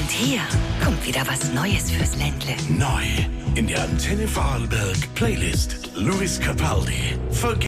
Und hier kommt wieder was Neues fürs Ländle. Neu in der Antenne Vorarlberg Playlist. Luis Capaldi.